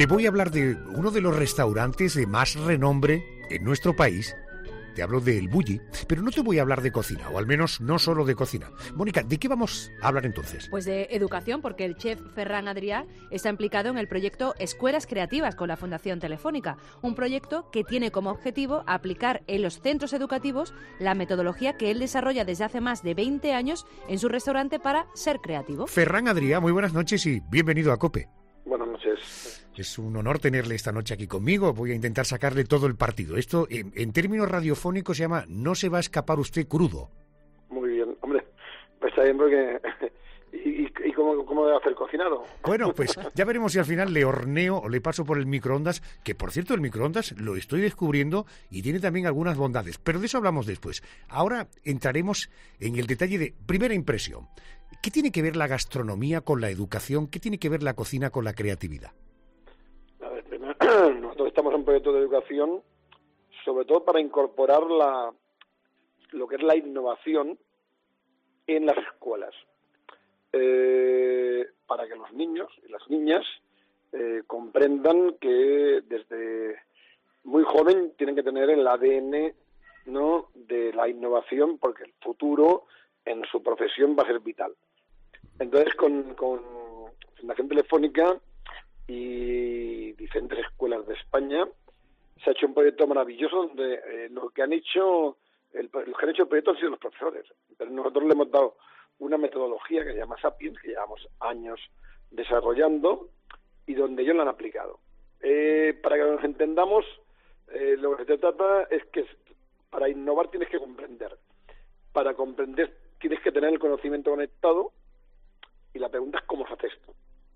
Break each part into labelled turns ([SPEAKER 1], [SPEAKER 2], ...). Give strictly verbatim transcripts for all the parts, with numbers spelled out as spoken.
[SPEAKER 1] Te voy a hablar de uno de los restaurantes de más renombre en nuestro país. Te hablo del Bulli, pero no te voy a hablar de cocina, o al menos no solo de cocina. Mónica, ¿de qué vamos a hablar entonces?
[SPEAKER 2] Pues de educación, porque el chef Ferran Adrià está implicado en el proyecto Escuelas Creativas con la Fundación Telefónica, un proyecto que tiene como objetivo aplicar en los centros educativos la metodología que él desarrolla desde hace más de veinte años en su restaurante para ser creativo.
[SPEAKER 1] Ferran Adrià, muy buenas noches y bienvenido a COPE.
[SPEAKER 3] Buenas noches.
[SPEAKER 1] Es un honor tenerle esta noche aquí conmigo. Voy a intentar sacarle todo el partido. Esto, en, en términos radiofónicos, se llama "No se va a escapar usted crudo".
[SPEAKER 3] Muy bien, hombre. Pues está bien porque... ¿Y, y, y cómo, cómo debe hacer cocinado?
[SPEAKER 1] Bueno, pues ya veremos si al final le horneo o le paso por el microondas, que por cierto el microondas lo estoy descubriendo y tiene también algunas bondades, pero de eso hablamos después. Ahora entraremos en el detalle de primera impresión. ¿Qué tiene que ver la gastronomía con la educación? ¿Qué tiene que ver la cocina con la creatividad?
[SPEAKER 3] A ver, primero, nosotros estamos en un proyecto de educación, sobre todo para incorporar la, lo que es la innovación en las escuelas. Eh, para que los niños y las niñas eh, comprendan que desde muy joven tienen que tener el A D N, ¿no?, de la innovación, porque el futuro en su profesión va a ser vital. Entonces, con, con Fundación Telefónica y diferentes escuelas de España se ha hecho un proyecto maravilloso donde eh, lo que han hecho el, los que han hecho el proyecto han sido los profesores. Pero nosotros le hemos dado una metodología que se llama Sapiens, que llevamos años desarrollando y donde ellos la han aplicado. Eh, para que nos entendamos, eh, lo que se trata es que para innovar tienes que comprender. Para comprender tienes que tener el conocimiento conectado y la pregunta es cómo se hace esto,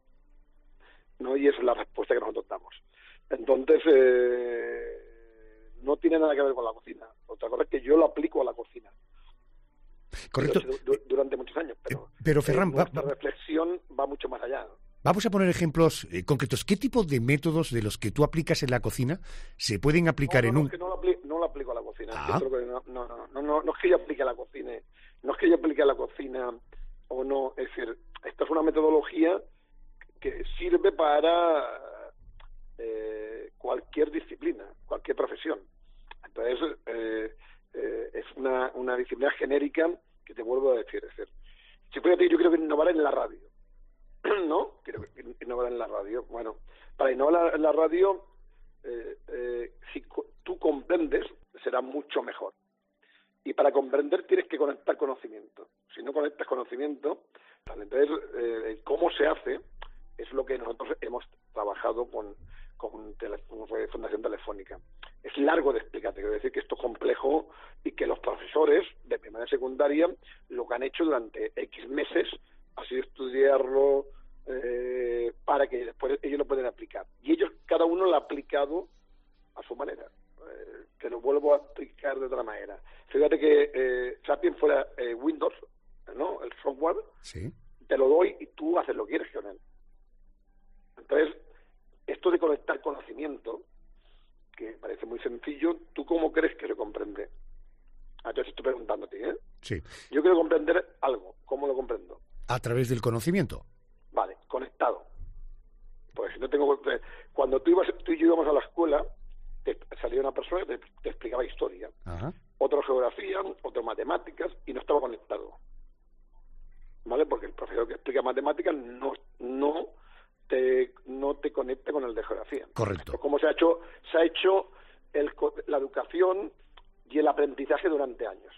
[SPEAKER 3] ¿no? Y esa es la respuesta que nosotros damos. Entonces, eh, no tiene nada que ver con la cocina. Otra cosa es que yo lo aplico a la cocina.
[SPEAKER 1] Correcto.
[SPEAKER 3] Durante muchos años, pero,
[SPEAKER 1] pero Ferran,
[SPEAKER 3] eh, nuestra
[SPEAKER 1] va, va,
[SPEAKER 3] reflexión va mucho más allá.
[SPEAKER 1] Vamos a poner ejemplos eh, concretos. ¿Qué tipo de métodos de los que tú aplicas en la cocina se pueden aplicar
[SPEAKER 3] no, no,
[SPEAKER 1] en un...?
[SPEAKER 3] No, es que no lo aplico, no lo aplico a la cocina.
[SPEAKER 1] Ah.
[SPEAKER 3] Es que no, no, no, no, no, no es que yo aplique a la cocina. No es que yo aplique a la cocina o no. Es decir, esta es una metodología que sirve para eh, cualquier disciplina, cualquier profesión. Entonces, eh, eh, es una, una disciplina genérica que te vuelvo a decir. Es decir, si fíjate, yo creo que innovar en la radio. ¿No? Quiero innovar en la radio. Bueno, para innovar en la radio, eh, eh, si tú comprendes, será mucho mejor. Y para comprender tienes que conectar conocimiento. Si no conectas conocimiento, entonces, eh, cómo se hace es lo que nosotros hemos trabajado con, con, tele, con Fundación Telefónica. Es largo de explicarte, quiero decir que esto es complejo y que los profesores de primaria y secundaria lo que han hecho durante X meses ha sido estudiarlo eh, para que después ellos lo puedan aplicar. Y ellos, cada uno lo ha aplicado a su manera. Eh, te lo vuelvo a explicar de otra manera. Fíjate que eh, Sapiens fuera eh, Windows, ¿no?, el software,
[SPEAKER 1] sí,
[SPEAKER 3] te lo doy y tú haces lo que quieres con él. Entonces, esto de conectar conocimiento, que parece muy sencillo, ¿tú cómo crees que se comprende? Entonces estoy preguntándote, ¿eh?
[SPEAKER 1] Sí.
[SPEAKER 3] Yo quiero comprender algo. ¿Cómo lo comprendo?
[SPEAKER 1] A través del conocimiento.
[SPEAKER 3] Vale, conectado. Pues si no tengo... Cuando tú, ibas, tú y yo íbamos a la escuela, te salía una persona que te, te explicaba historia,
[SPEAKER 1] Ajá.
[SPEAKER 3] otro geografía, otro matemáticas, y no estaba conectado. ¿Vale? Porque el profesor que explica matemáticas no no te no te conecta con el de geografía.
[SPEAKER 1] Correcto.
[SPEAKER 3] Como se ha hecho se ha hecho el, la educación y el aprendizaje durante años.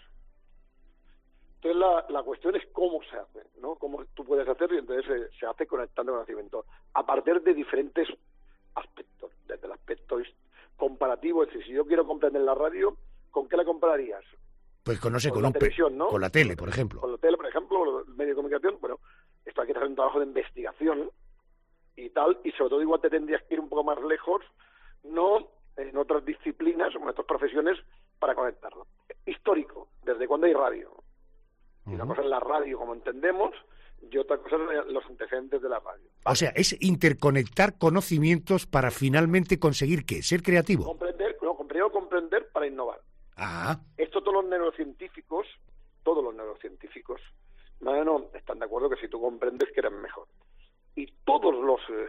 [SPEAKER 3] Entonces la, la cuestión es cómo se hace, ¿no? Cómo tú puedes hacerlo, y entonces se, se hace conectando conocimiento a partir de diferentes aspectos, desde el aspecto comparativo. Es decir, si yo quiero comprender la radio, ¿con qué la compararías?
[SPEAKER 1] Pues con, no sé,
[SPEAKER 3] con,
[SPEAKER 1] con
[SPEAKER 3] la
[SPEAKER 1] un
[SPEAKER 3] televisión, ¿no?
[SPEAKER 1] Con la tele, por ejemplo.
[SPEAKER 3] Con la tele, por ejemplo, el medio de comunicación. Bueno, esto hay que hacer un trabajo de investigación y tal, y sobre todo igual te tendrías que ir un poco más lejos, no en otras disciplinas o en otras profesiones para conectarlo. Histórico, ¿desde cuándo hay radio? Y uh-huh. Una cosa es la radio como entendemos y otra cosa es los antecedentes de la radio.
[SPEAKER 1] Vale. O sea, es interconectar conocimientos para finalmente conseguir ¿qué? Ser creativo.
[SPEAKER 3] Comprender, no, primero comprender para innovar.
[SPEAKER 1] Ah.
[SPEAKER 3] Esto todos los neurocientíficos, todos los neurocientíficos, no, no, están de acuerdo que si tú comprendes que eres mejor. Y todos los eh,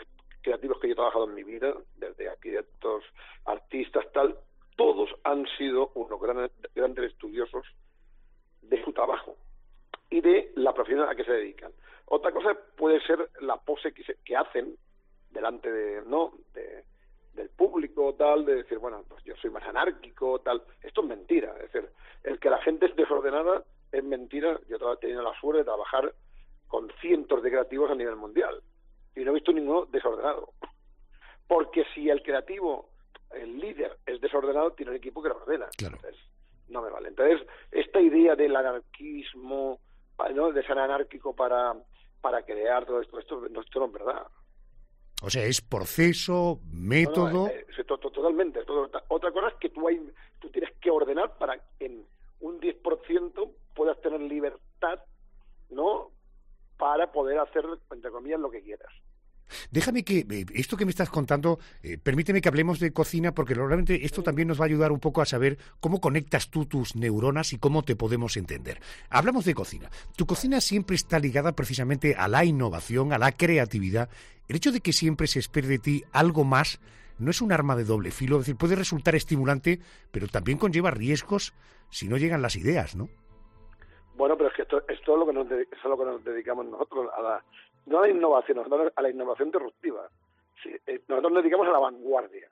[SPEAKER 3] creativos que yo he trabajado en mi vida, desde arquitectos, artistas, tal, todos han sido unos grandes, grandes estudiosos de su trabajo y de la profesión a la que se dedican. Otra cosa puede ser la pose que, se, que hacen delante de, ¿no? de, del público, tal, de decir, bueno, pues yo soy más anárquico, tal. Esto es mentira. Es decir, el que la gente es desordenada es mentira. Yo he tenido la suerte de trabajar con cientos de creativos a nivel mundial y no he visto ninguno desordenado. Porque si el creativo, el líder, es desordenado, tiene un equipo que lo ordena.
[SPEAKER 1] Claro.
[SPEAKER 3] Entonces, no me vale. Entonces, esta idea del anarquismo, ¿no? De ser anárquico para, para crear todo esto, esto, esto no es verdad.
[SPEAKER 1] O sea, es proceso, método...
[SPEAKER 3] No, no, eh, eh, to, to, totalmente. Todo, otra cosa es que tú, hay, tú tienes que ordenar para en un diez por ciento puedas tener libertad, ¿no?, para poder hacer, entre comillas, lo que quieras.
[SPEAKER 1] Déjame que, eh, esto que me estás contando, eh, permíteme que hablemos de cocina, porque realmente esto también nos va a ayudar un poco a saber cómo conectas tú tus neuronas y cómo te podemos entender. Hablamos de cocina. Tu cocina siempre está ligada precisamente a la innovación, a la creatividad. El hecho de que siempre se espere de ti algo más no es un arma de doble filo, es decir, puede resultar estimulante, pero también conlleva riesgos si no llegan las ideas, ¿no?
[SPEAKER 3] Bueno, pero es que esto, esto es, lo que nos de, es a lo que nos dedicamos nosotros, a la, no a la innovación, nosotros a la innovación disruptiva. Sí, eh, nosotros nos dedicamos a la vanguardia.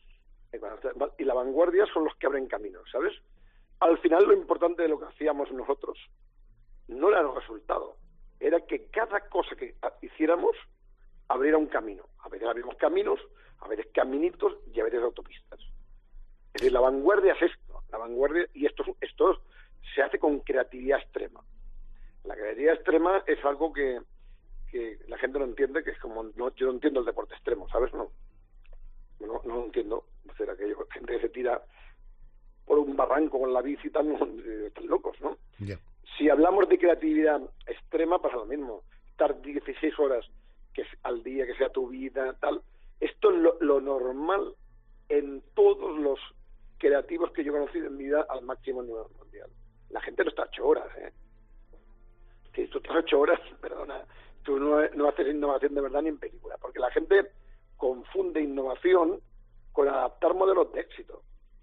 [SPEAKER 3] Y la vanguardia son los que abren caminos, ¿sabes? Al final lo importante de lo que hacíamos nosotros no era el resultado, era que cada cosa que hiciéramos abriera un camino. A veces abrimos caminos, a veces caminitos y a veces autopistas. Es decir, la vanguardia es esto, la vanguardia, y esto, esto se hace con creatividad extrema. La creatividad extrema es algo que, que la gente no entiende, que es como, no, yo no entiendo el deporte extremo, ¿sabes? No, no, no lo entiendo. O sea, aquello, gente que se tira por un barranco con la bici y tal, no, están locos, ¿no?
[SPEAKER 1] Yeah.
[SPEAKER 3] Si hablamos de creatividad extrema, pasa lo mismo. Estar dieciséis horas que es al día, que sea tu vida, tal. Esto es lo, lo normal en todos los creativos que yo he conocido en mi vida al máximo nivel mundial. La gente no está ocho horas, ¿eh? Si tú estás ocho horas, perdona, tú no, no haces innovación de verdad ni en película, porque la gente confunde innovación con adaptar modelos de éxito.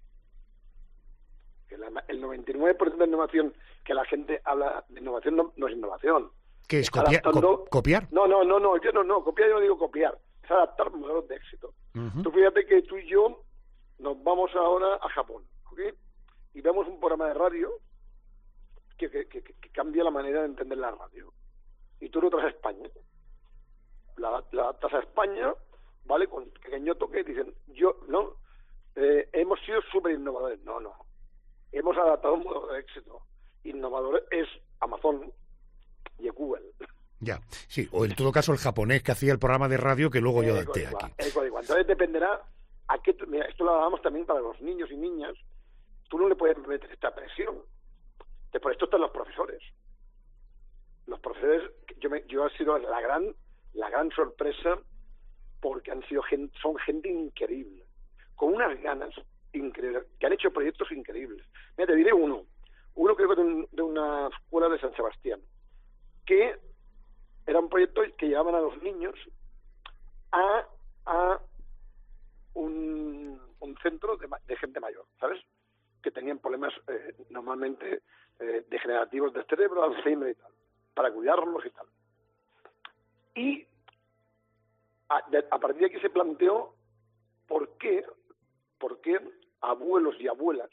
[SPEAKER 3] Que la, el noventa y nueve por ciento de innovación que la gente habla de innovación no, no es innovación.
[SPEAKER 1] ¿Qué es? Copia, adaptando... ¿Copiar?
[SPEAKER 3] No, no, no, no, yo no, no, copiar yo no digo copiar, es adaptar modelos de éxito. Uh-huh. Tú fíjate que tú y yo nos vamos ahora a Japón, ¿ok? Y vemos un programa de radio que, que, que, que cambia la manera de entender la radio. Y tú lo traes a España. La, la adaptas a España, ¿vale? Con pequeño toque y dicen, yo, no, eh, hemos sido súper innovadores. No, no. Hemos adaptado un modelo de éxito. Innovador es Amazon y Google.
[SPEAKER 1] Ya, sí, o en todo caso el japonés que hacía el programa de radio que luego yo adapté aquí.
[SPEAKER 3] Entonces dependerá a qué, mira, esto lo hablamos también para los niños y niñas, tú no le puedes meter esta presión. Por esto están los profesores. Los profesores, yo me, yo he sido la gran, la gran sorpresa porque han sido gente, son gente increíble, con unas ganas increíbles, que han hecho proyectos increíbles. Mira, te diré uno, uno creo que de, un, de una escuela de San Sebastián, que era un proyecto que llevaban a los niños a, a un, un centro de, de gente mayor, ¿sabes? Que tenían problemas eh, normalmente eh, degenerativos del cerebro, Alzheimer y tal, para cuidarlos y tal. Y a, de, a partir de aquí se planteó por qué, por qué abuelos y abuelas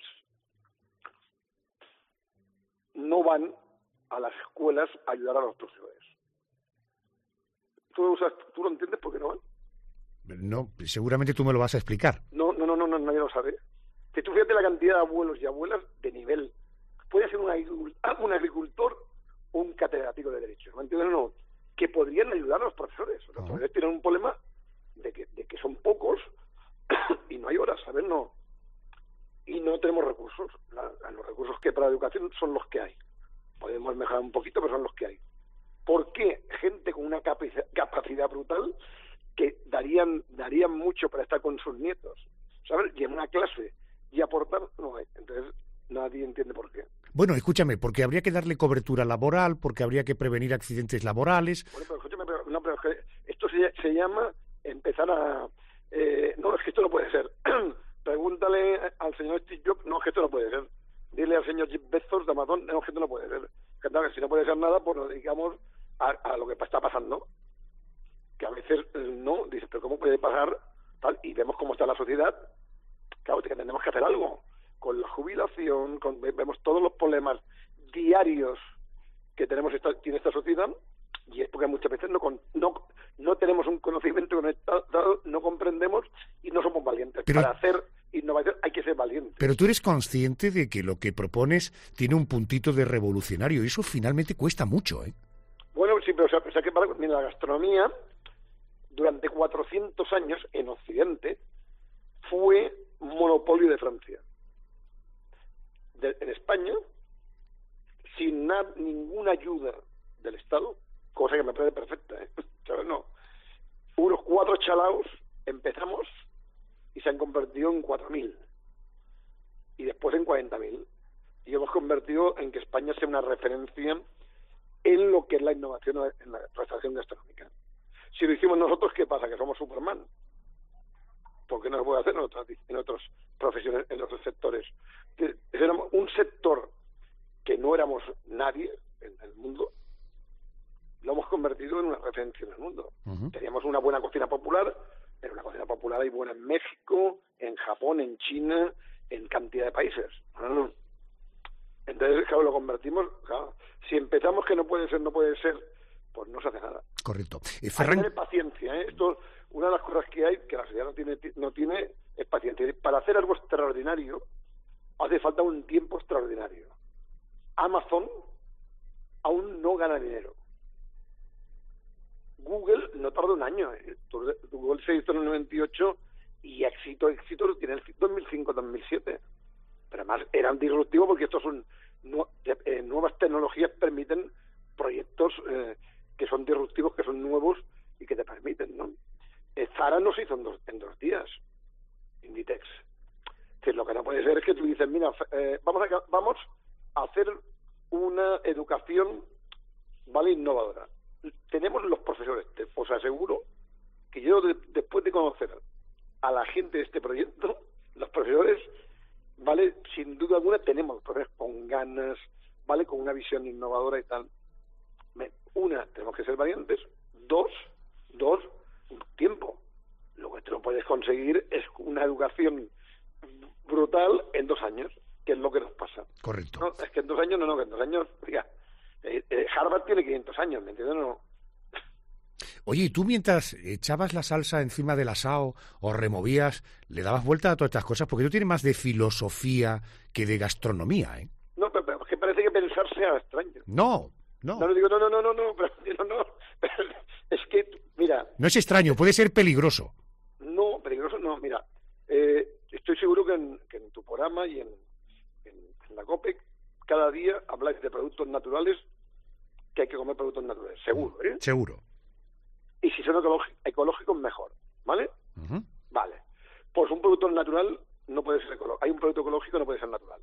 [SPEAKER 3] no van a las escuelas a ayudar a los profesores. ¿Tú, usas, ¿Tú lo entiendes por qué no van?
[SPEAKER 1] No, seguramente tú me lo vas a explicar.
[SPEAKER 3] No, no, no, no, no nadie lo sabe. Que tú fíjate la cantidad de abuelos y abuelas de nivel. Puede ser un agricultor, un agricultor o un catedrático de Derecho. ¿Me entiendes? No, que podrían ayudar a los profesores. Los uh-huh. profesores tienen un problema de que, de que son pocos y no hay horas, ¿sabes? No. Y no tenemos recursos. La, los recursos que para la educación son los que hay. Podemos mejorar un poquito, pero son los que hay. ¿Por qué gente con una capacidad, capacidad brutal que darían darían mucho para estar con sus nietos, ¿sabes? Y en una clase y aportar, no hay. Entonces nadie entiende por qué.
[SPEAKER 1] Bueno, escúchame, porque habría que darle cobertura laboral, porque habría que prevenir accidentes laborales.
[SPEAKER 3] Bueno, pero escúchame, pero, no, pero esto se, se llama empezar a... Eh, no, es que esto no puede ser. Pregúntale al señor Steve Jobs, no, es que esto no puede ser. Dile al señor Jeff Bezos de Amazon, no, es que esto no puede ser. Que, que si no puede ser nada, pues nos dedicamos a, a lo que está pasando. Que a veces no, dices, pero ¿cómo puede pasar tal? Y vemos cómo está la sociedad. Claro, que tenemos que hacer algo. Con la jubilación, con, vemos todos los problemas diarios que tenemos esta, tiene esta sociedad, y es porque muchas veces no, con, no, no tenemos un conocimiento conectado, no comprendemos y no somos valientes. Pero, para hacer innovación hay que ser valientes.
[SPEAKER 1] Pero tú eres consciente de que lo que propones tiene un puntito de revolucionario, y eso finalmente cuesta mucho, ¿eh?
[SPEAKER 3] Bueno, sí, pero o sea, o sea que para, mira, la gastronomía durante cuatrocientos años en Occidente fue monopolio de Francia. De, en España, sin na, ninguna ayuda del Estado, cosa que me parece perfecta, ¿eh? ¿Sabes? No. Unos cuatro chalaos empezamos y se han convertido en cuatro mil. Y después en cuarenta mil. Y hemos convertido en que España sea una referencia en lo que es la innovación en la restauración gastronómica. Si lo hicimos nosotros, ¿qué pasa? Que somos Superman. ¿Por qué no lo puede hacer en otras, en otras profesiones, en otros sectores? Que éramos un sector que no éramos nadie en el mundo, lo hemos convertido en una referencia en el mundo. Uh-huh. Teníamos una buena cocina popular, pero una cocina popular hay buena en México, en Japón, en China, en cantidad de países. ¿No? Entonces, claro, lo convertimos, claro, si empezamos que no puede ser, no puede ser, pues no se hace nada.
[SPEAKER 1] Correcto.
[SPEAKER 3] Eh, Ferran... Hay que tener paciencia, ¿eh? Esto, una de las cosas que hay, que la sociedad no tiene, no tiene, es paciencia. Para hacer algo extraordinario, hace falta un tiempo extraordinario. Amazon aún no gana dinero. Google no tarda un año. ¿eh? Google se hizo en el noventa y ocho y éxito, éxito tiene el dos mil cinco dos mil siete. Pero además eran disruptivos porque estos son nu eh, nuevas tecnologías, permiten proyectos eh, que son disruptivos, que son nuevos y que te permiten, ¿no? Eh, Zara no se hizo en dos, en dos días, Inditex. Es decir, lo que no puede ser es que tú dices, mira, eh, vamos, a, vamos a hacer una educación, ¿vale?, innovadora. Tenemos los profesores, te, os aseguro que yo de, después de conocer a la gente de este proyecto, los profesores, ¿vale?, sin duda alguna tenemos profesores con ganas, ¿vale?, con una visión innovadora y tal. Una, tenemos que ser valientes. Dos, dos, tiempo. Lo que tú no puedes conseguir es una educación brutal en dos años, que es lo que nos pasa.
[SPEAKER 1] Correcto.
[SPEAKER 3] No, es que en dos años, no, no, que en dos años, diga, eh, eh, Harvard tiene quinientos años, ¿me entiendes? No.
[SPEAKER 1] Oye, ¿y tú mientras echabas la salsa encima del asao o removías, le dabas vuelta a todas estas cosas? Porque tú tienes más de filosofía que de gastronomía, ¿eh?
[SPEAKER 3] No, pero, pero es que parece que pensar sea extraño.
[SPEAKER 1] No, no.
[SPEAKER 3] No, no digo, no, no, no, no, no, pero, no, no, pero es que, mira...
[SPEAKER 1] No es extraño, puede ser peligroso.
[SPEAKER 3] No, peligroso no, mira, eh, estoy seguro que en, que en tu programa y en, en, en la COPE cada día habláis de productos naturales, que hay que comer productos naturales, seguro, ¿eh?
[SPEAKER 1] Seguro.
[SPEAKER 3] Y si son ecológicos, mejor, ¿vale?
[SPEAKER 1] Uh-huh.
[SPEAKER 3] Vale. Pues un producto natural no puede ser ecológico. Hay un producto ecológico no puede ser natural.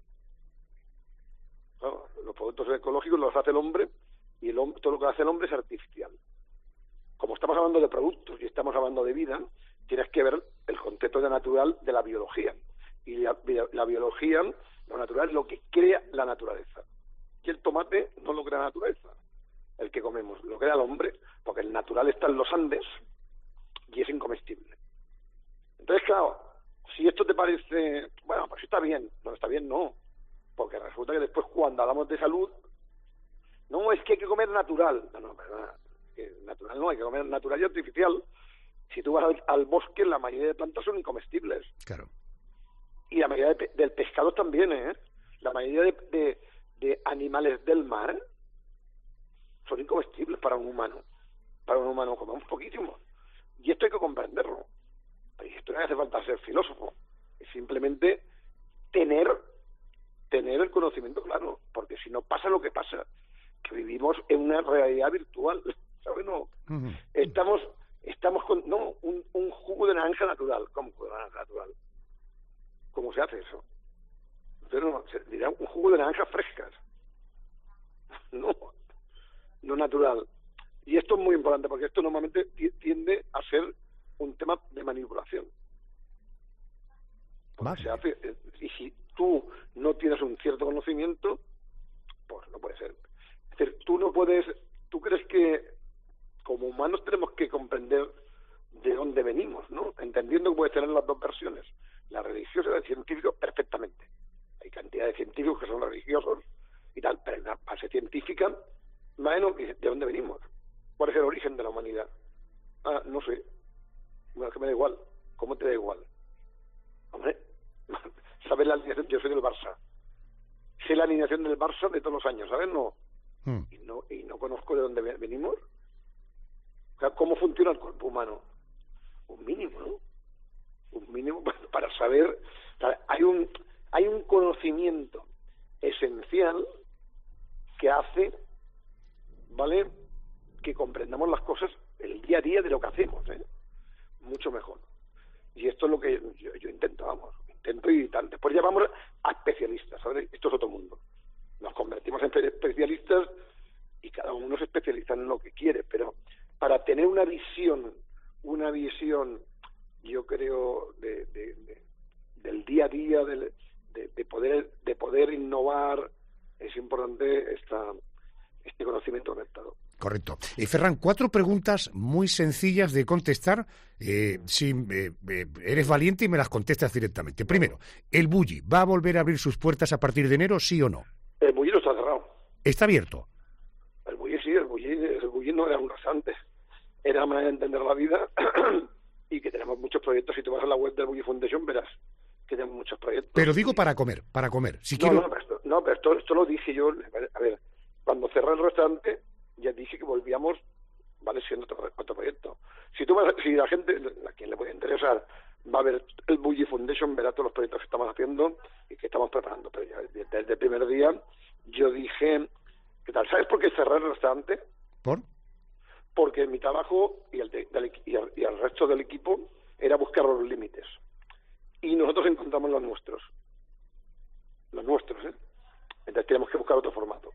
[SPEAKER 3] No, los productos ecológicos los hace el hombre y el hombre, todo lo que hace el hombre es artificial. Como estamos hablando de productos y estamos hablando de vida, tienes que ver el concepto de natural de la biología. Y la, la biología, lo natural es lo que crea la naturaleza. Y el tomate no lo crea la naturaleza. El que comemos lo crea el hombre, porque el natural está en los Andes y es incomestible. Entonces, claro, si esto te parece, bueno, pues está bien, no está bien, no, porque resulta que después cuando hablamos de salud, no, es que hay que comer natural, no, no, verdad, que natural no, hay que comer natural y artificial. Si tú vas al, al bosque, la mayoría de plantas son incomestibles.
[SPEAKER 1] Claro.
[SPEAKER 3] Y la mayoría de, del pescado también, ¿eh? La mayoría de, de, de animales del mar son incomestibles para un humano. Para un humano comemos poquísimo. Y esto hay que comprenderlo. Y esto no hace falta ser filósofo. Es simplemente tener, tener el conocimiento claro. Porque si no pasa lo que pasa, que vivimos en una realidad virtual. ¿Sabes? No. Uh-huh. Estamos, estamos con, no, un, un jugo de naranja natural. ¿Cómo jugo de naranja natural? ¿Cómo se hace eso? Entonces, no, se dirá un jugo de naranjas frescas. No. No natural. Y esto es muy importante porque esto normalmente tiende a ser un se hace, y si tú no tienes un cierto conocimiento, pues no puede ser. Es decir, tú no puedes, tú crees que como humanos tenemos que comprender de dónde venimos, ¿no? Entendiendo que puedes tener las dos versiones, la religiosa y la científica, perfectamente. Hay cantidad de científicos que son religiosos y tal, pero en la base científica, bueno, ¿de dónde venimos? ¿Cuál es el origen de la humanidad? Ah, no sé. Bueno, es que me da igual. ¿Cómo te da igual? Hombre, ¿sabes la alineación? Yo soy del Barça. Sé la alineación del Barça de todos los años, ¿sabes? No. Mm. Y no y no conozco de dónde venimos. O sea, ¿cómo funciona el cuerpo humano? Un mínimo, ¿no? Un mínimo para saber. O sea, hay un hay un conocimiento esencial que hace, ¿vale?, que comprendamos las cosas el día a día de lo que hacemos, ¿eh? Mucho mejor. Y esto es lo que yo, yo intento, vamos, intento y tal. Después ya vamos a especialistas, ¿sabes? Esto es otro mundo. Nos convertimos en especialistas y cada uno se especializa en lo que quiere, pero para tener una visión, una visión, yo creo, de, de, de, del día a día, de, de, de poder de poder innovar, es importante esta, este conocimiento conectado.
[SPEAKER 1] Correcto. Eh, Ferran, cuatro preguntas muy sencillas de contestar. Eh, si eh, eh, eres valiente y me las contestas directamente. Primero, ¿el Bulli va a volver a abrir sus puertas a partir de enero, sí o no?
[SPEAKER 3] El Bulli no está cerrado.
[SPEAKER 1] ¿Está abierto?
[SPEAKER 3] El Bulli sí, el Bulli, el Bulli no era un restaurante. Era una manera de entender la vida y que tenemos muchos proyectos. Si tú vas a la web del Bulli Foundation verás que tenemos muchos proyectos.
[SPEAKER 1] Pero digo para comer, para comer. Si
[SPEAKER 3] no,
[SPEAKER 1] quiero...
[SPEAKER 3] no, pero, esto, no, pero esto, esto lo dije yo. A ver, cuando cerré el restaurante ya dije que volvíamos, vale, siendo otro, otro proyecto. Si tú vas, si la gente, a quien le puede interesar, va a ver el Bulli Foundation, verá todos los proyectos que estamos haciendo y que estamos preparando. Pero ya desde el primer día yo dije, ¿qué tal? ¿Sabes por qué cerré el restaurante?
[SPEAKER 1] ¿Por?
[SPEAKER 3] Porque mi trabajo y el, de, del, y, el, y el resto del equipo era buscar los límites. Y nosotros encontramos los nuestros. Los nuestros, ¿eh? Entonces tenemos que buscar otro formato.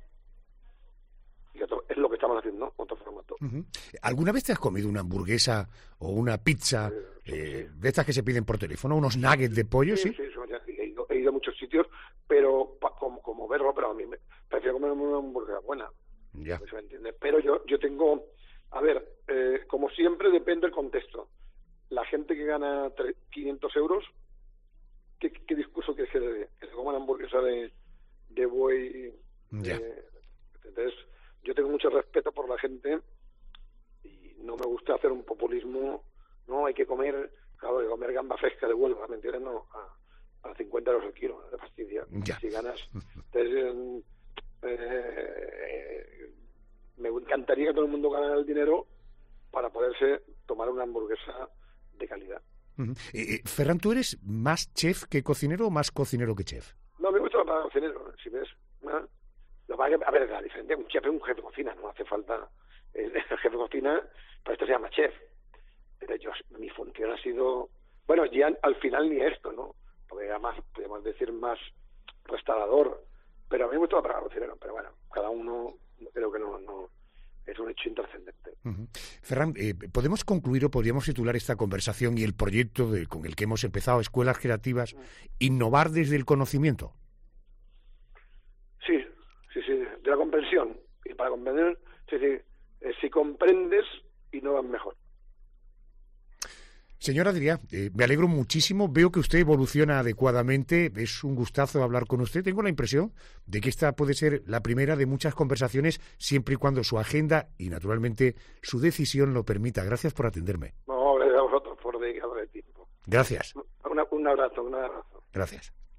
[SPEAKER 3] Y otro, es lo que estamos haciendo, ¿no? Otro formato.
[SPEAKER 1] Uh-huh. ¿Alguna vez te has comido una hamburguesa o una pizza eh, sí, eh, sí. de estas que se piden por teléfono? ¿Unos nuggets de pollo? Sí,
[SPEAKER 3] sí, sí, sí he, ido, he ido a muchos sitios, pero pa, como, como verlo, pero a mí me, prefiero comer una hamburguesa buena.
[SPEAKER 1] Ya.
[SPEAKER 3] ¿Me entiendes? Pero yo, yo tengo... A ver, eh, como siempre depende del contexto. La gente que gana quinientos euros, ¿qué, qué discurso quieres que le dé? Que se coma una hamburguesa de, de buey.
[SPEAKER 1] Ya.
[SPEAKER 3] Eh, entonces, yo tengo mucho respeto por la gente y no me gusta hacer un populismo. No, hay que comer, claro, hay que comer gamba fresca de Huelva, ¿me entiendes? No, a, a cincuenta euros el kilo, de fastidia.
[SPEAKER 1] Ya.
[SPEAKER 3] Si ganas. Entonces, eh, me encantaría que todo el mundo ganara el dinero para poderse tomar una hamburguesa de calidad.
[SPEAKER 1] Uh-huh. Eh, Ferran, ¿tú eres más chef que cocinero o más cocinero que chef?
[SPEAKER 3] No, me gusta para cocinero, si ves. ¿No? Lo va a, a ver, la diferencia, un chef es un jefe de cocina, no hace falta el, el jefe de cocina, para esto se llama chef. Pero yo, mi función ha sido, bueno, ya al final ni esto, ¿no? Porque además podemos decir más restaurador, pero a mí me gusta para cocinero, pero bueno, cada uno creo que no, no es un hecho intrascendente.
[SPEAKER 1] Uh-huh. Ferran, eh, ¿podemos concluir o podríamos titular esta conversación y el proyecto de, con el que hemos empezado, Escuelas Creativas, innovar desde el conocimiento?
[SPEAKER 3] Sí, sí, sí, de la comprensión. Y para comprender, sí, sí, eh, si comprendes, innovas mejor.
[SPEAKER 1] Señor Adrià, eh, me alegro muchísimo, veo que usted evoluciona adecuadamente, es un gustazo hablar con usted. Tengo la impresión de que esta puede ser la primera de muchas conversaciones, siempre y cuando su agenda y, naturalmente, su decisión lo permita. Gracias por atenderme.
[SPEAKER 3] No, gracias a vosotros por dedicarle tiempo.
[SPEAKER 1] Gracias.
[SPEAKER 3] Una, un abrazo, un abrazo.
[SPEAKER 1] Gracias.